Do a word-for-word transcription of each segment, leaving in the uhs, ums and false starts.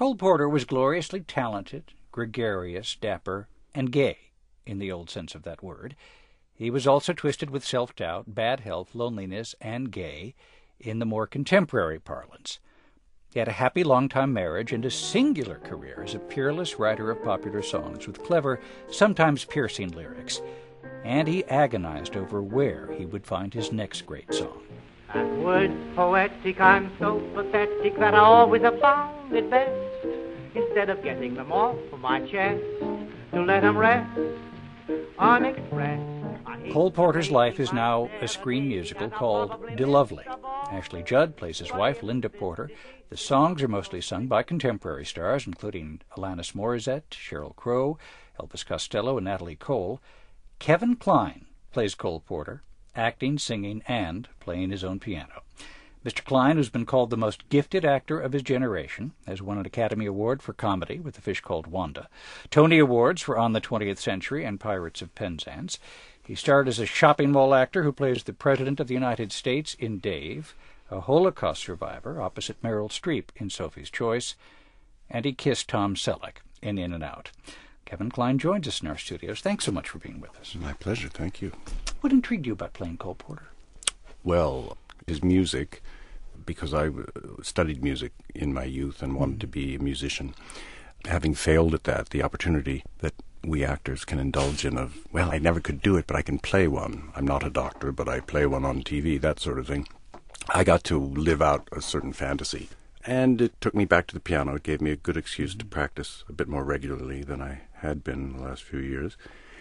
Cole Porter was gloriously talented, gregarious, dapper, and gay, in the old sense of that word. He was also twisted with self-doubt, bad health, loneliness, and gay, in the more contemporary parlance. He had a happy long-time marriage and a singular career as a peerless writer of popular songs with clever, sometimes piercing lyrics. And he agonized over where he would find his next great song. At words poetic, I'm so pathetic that I always have found it best, instead of getting them off my chest, to let them rest unexpressed. Cole Porter's life is now a screen musical called DeLovely. Ashley Judd plays his wife, Linda Porter. The songs are mostly sung by contemporary stars, including Alanis Morissette, Sheryl Crow, Elvis Costello, and Natalie Cole. Kevin Kline plays Cole Porter, acting, singing, and playing his own piano. Mister Kline, who's been called the most gifted actor of his generation, has won an Academy Award for comedy with A Fish Called Wanda, Tony Awards for On the twentieth Century and Pirates of Penzance. He starred as a shopping mall actor who plays the President of the United States in Dave, a Holocaust survivor opposite Meryl Streep in Sophie's Choice, and he kissed Tom Selleck in In and Out. Kevin Kline joins us in our studios. Thanks so much for being with us. My pleasure, thank you. What intrigued you about playing Cole Porter? Well, his music, because I studied music in my youth and wanted mm. to be a musician. Having failed at that, the opportunity that we actors can indulge in of, well, I never could do it, but I can play one. I'm not a doctor, but I play one on T V, that sort of thing. I got to live out a certain fantasy. And it took me back to the piano. It gave me a good excuse to practice a bit more regularly than I had been the last few years.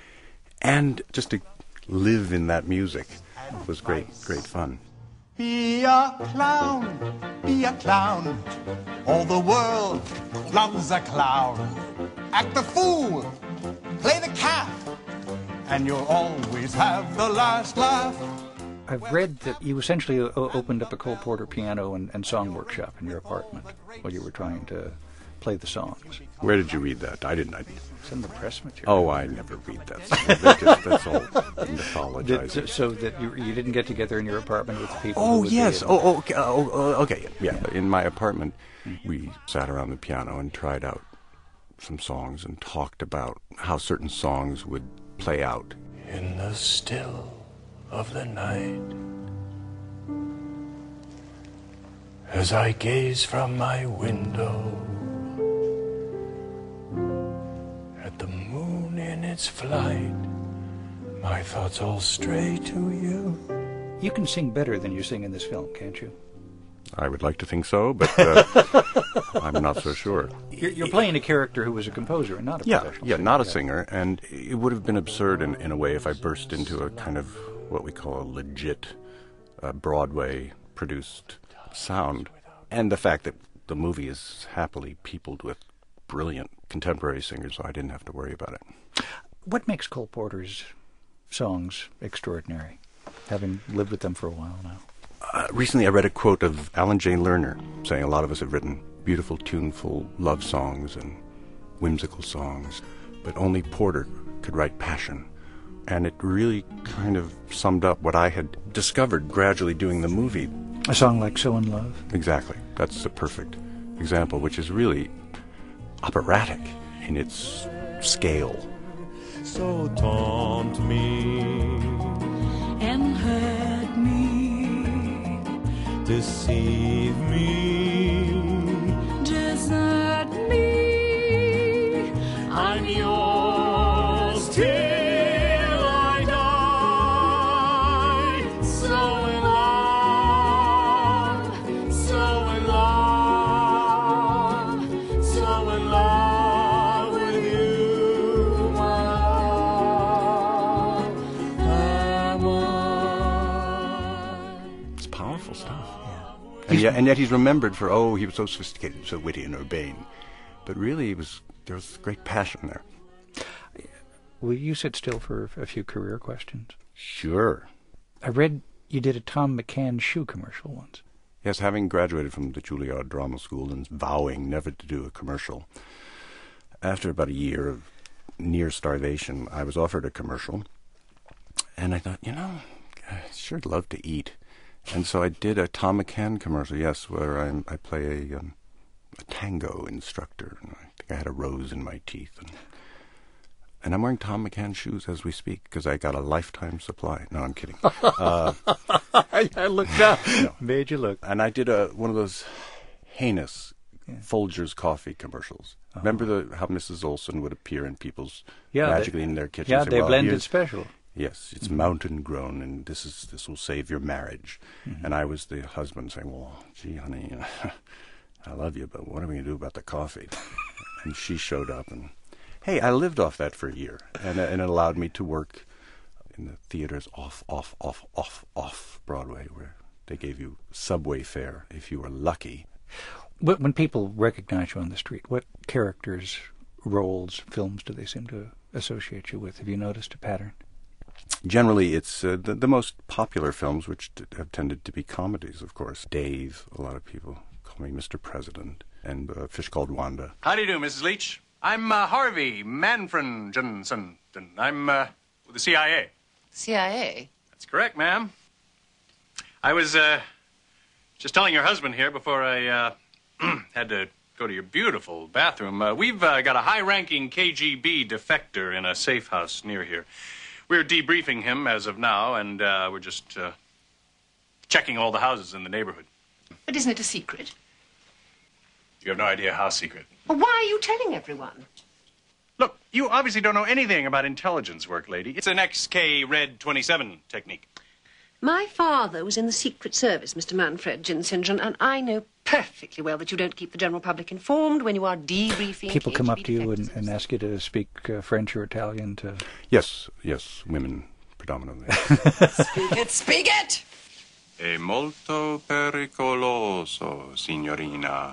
And just to live in that music was great, great fun. Be a clown, be a clown. All the world loves a clown. Act the fool, play the cat, and you'll always have the last laugh. I've read that you essentially o- opened up a Cole Porter piano and, and song workshop in your apartment while you were trying to play the songs. Where did you read that? I didn't. I, it's in the press material. Oh, I never read that. That's, just, that's all mythologizing. Did, so that you, you didn't get together in your apartment with people? Oh, who yes. oh, oh, okay. Oh, oh, okay. Yeah. In my apartment, we sat around the piano and tried out some songs and talked about how certain songs would play out. In the still of the night, as I gaze from my window at the moon in its flight, my thoughts all stray to you. You can sing better than you sing in this film, can't you? I would like to think so, but uh, I'm not so sure. You're, you're playing a character who was a composer and not a yeah, professional yeah, singer. not a singer, and it would have been absurd in, in a way if I burst into a kind of what we call a legit uh, Broadway-produced sound. And the fact that the movie is happily peopled with brilliant contemporary singers, so I didn't have to worry about it. What makes Cole Porter's songs extraordinary, having lived with them for a while now? Uh, recently I read a quote of Alan J. Lerner saying a lot of us have written beautiful, tuneful love songs and whimsical songs, but only Porter could write passion. And it really kind of summed up what I had discovered gradually doing the movie. A song like So in Love? Exactly. That's a perfect example, which is really operatic in its scale. So taunt me and hurt me, deceive me, desert me, I'm yours till And yet, and yet he's remembered for, oh, he was so sophisticated, so witty and urbane. But really, he was, there was great passion there. Will you sit still for a few career questions? Sure. I read you did a Tom McCann shoe commercial once. Yes, having graduated from the Juilliard Drama School and vowing never to do a commercial, after about a year of near starvation, I was offered a commercial. And I thought, you know, I'd sure love to eat. And so I did a Tom McCann commercial, yes, where I, I play a um, a tango instructor. And I think I had a rose in my teeth. And, and I'm wearing Tom McCann shoes as we speak because I got a lifetime supply. No, I'm kidding. Uh, I, I looked up. No. Made you look. And I did a one of those heinous Yeah. Folgers coffee commercials. Oh. Remember the how Missus Olson would appear in people's Yeah, they- magically in their kitchens? Yeah, Say, they "Well, blended here's- special. Yes, it's Mhm. mountain grown, and this is this will save your marriage. Mhm. And I was the husband saying, "Well, gee, honey, I love you, but what are we going to do about the coffee?" And she showed up, and hey, I lived off that for a year, and and it allowed me to work in the theaters off, off, off, off, off Broadway, where they gave you subway fare if you were lucky. When when people recognize you on the street, what characters, roles, films do they seem to associate you with? Have you noticed a pattern? Generally, it's uh, the, the most popular films, which t- have tended to be comedies, of course. Dave, a lot of people call me Mister President, and uh, Fish Called Wanda. How do you do, Missus Leach? I'm uh, Harvey Manfred Johnson. I'm uh, with the C I A. C I A? That's correct, ma'am. I was uh, just telling your husband here before I uh, had to go to your beautiful bathroom. Uh, we've uh, got a high-ranking K G B defector in a safe house near here. We're debriefing him as of now, and uh, we're just uh, checking all the houses in the neighborhood. But isn't it a secret? You have no idea how secret. Well, why are you telling everyone? Look, you obviously don't know anything about intelligence work, lady. It's an X K Red twenty-seven technique. My father was in the Secret Service, Mister Manfred Jinsingen, and I know perfectly well that you don't keep the general public informed when you are debriefing. People come K up G B to you and, defectors. and ask you to speak uh, French or Italian to... Yes, yes, women predominantly. Speak it, speak it! È molto pericoloso, signorina.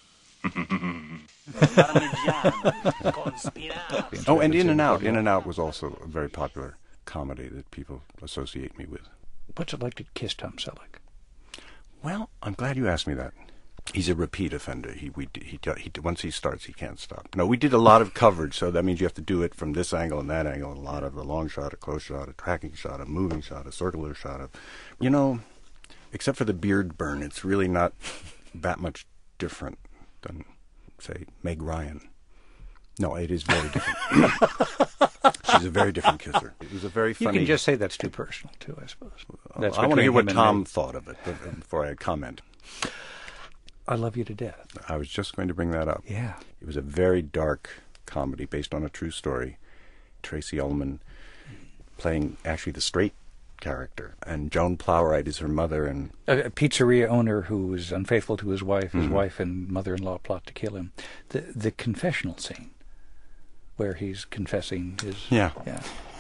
Oh, and In and Out. In and Out was also a very popular comedy that people associate me with. What's it like to kiss Tom Selleck? Well, I'm glad you asked me that. He's a repeat offender. He, we, he, he, once he starts, he can't stop. No, we did a lot of coverage, so that means you have to do it from this angle and that angle. A lot of a long shot, a close shot, a tracking shot, a moving shot, a circular shot. Of, you know, except for the beard burn, it's really not that much different than, say, Meg Ryan. No, it is very different. She's a very different kisser. It was a very funny... You can just say that's too personal, too, I suppose. That's I want to between hear what him and Tom me. thought of it before I comment. I love you to death. I was just going to bring that up. Yeah. It was a very dark comedy based on a true story. Tracy Ullman playing actually the straight character, and Joan Plowright is her mother. And A, a pizzeria owner who was unfaithful to his wife. His Mhm. wife and mother-in-law plot to kill him. The the confessional scene where he's confessing his... Yeah. Yeah.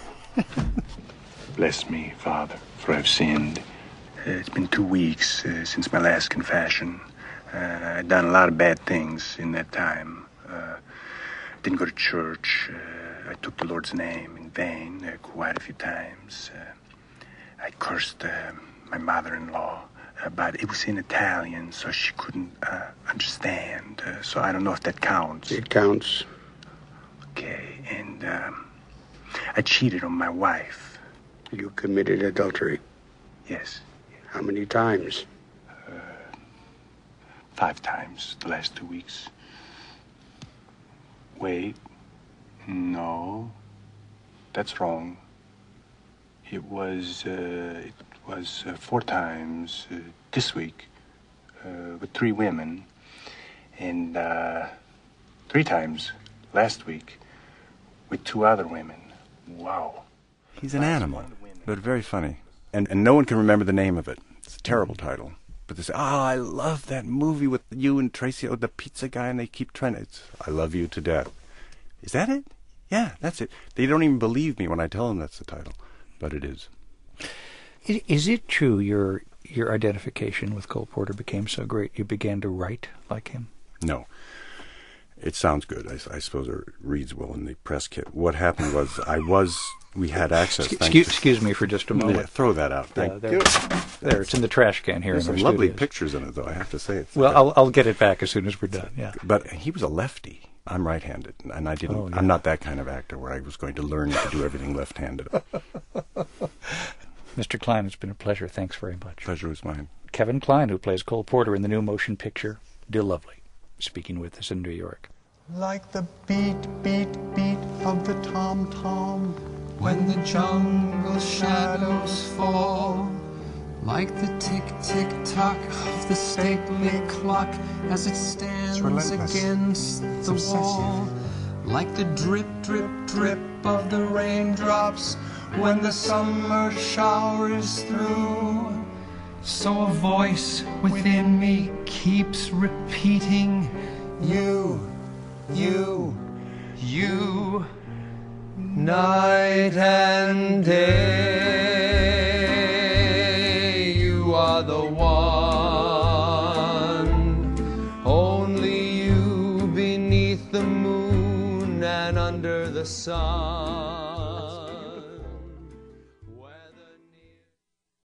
Bless me, Father, for I've sinned. Uh, it's been two weeks uh, since my last confession. Uh, I've done a lot of bad things in that time. Uh, didn't go to church. Uh, I took the Lord's name in vain uh, quite a few times. Uh, I cursed uh, my mother-in-law, uh, but it was in Italian, so she couldn't uh, understand. Uh, so I don't know if that counts. It counts. Okay, and um, I cheated on my wife. You committed adultery. Yes. How many times? Uh, five times the last two weeks. Wait. No. That's wrong. It was, uh, it was uh, four times uh, this week uh, with three women. And uh, three times last week with two other women. Wow. he's an animal, but very funny. And and no one can remember the name of it. It's a terrible title. But they say, "Ah, oh, I love that movie with you and Tracy, oh, the pizza guy," and they keep trying to... It's, I love you to death. Is that it? Yeah, that's it. They don't even believe me when I tell them that's the title, but it is. Is, is it true your your identification with Cole Porter became so great you began to write like him? No. It sounds good. I, I suppose it reads well in the press kit. What happened was I was... We had access... Excuse, thanks- excuse me for just a moment. Yeah, throw that out. Thank Uh, there, you. there, it's in the trash can here. There's in our some lovely studios. pictures in it, though, I have to say. It's Well, I'll, I'll get it back as soon as we're done, yeah. But he was a lefty. I'm right-handed, and I didn't. Oh, yeah. I'm not that kind of actor where I was going to learn to do everything left-handed. Mister Klein, it's been a pleasure. Thanks very much. Pleasure was mine. Kevin Kline, who plays Cole Porter in the new motion picture, Dear Lovely. speaking with us in New York. Like the beat, beat, beat of the tom-tom when the jungle shadows fall, like the tick-tick-tock of the stately clock as it stands against the wall, like the drip, drip, drip of the raindrops when the summer shower is through. So a voice within me keeps repeating, you, you, you, night and day, you are the one, only you beneath the moon and under the sun.